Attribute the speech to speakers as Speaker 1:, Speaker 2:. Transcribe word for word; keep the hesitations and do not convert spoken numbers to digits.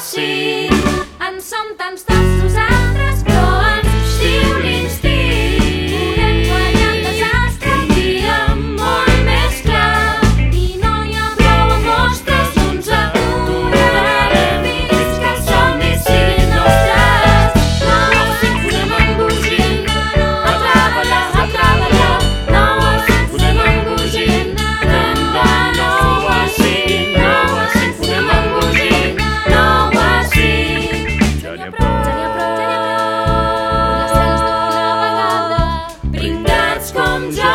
Speaker 1: cinc. En som tants tots nosaltres, però ens diu l'instint. Podem guanyar el desastre un dia molt més clar. I no hi ha prou amb mostres, no ens aturarem fins que els somnis siguin nostres. Nou a cinc podem embogir, a treballar, a treballar. Nou a cinc podem embogir, anem de nou a cinc. Nou a cinc podem embogir, nou a cinc.
Speaker 2: Ja n'hi ha prou.
Speaker 1: Ja n'hi ha prou, ja n'hi ha prou. Les cels d'una vegada, brindats com jo.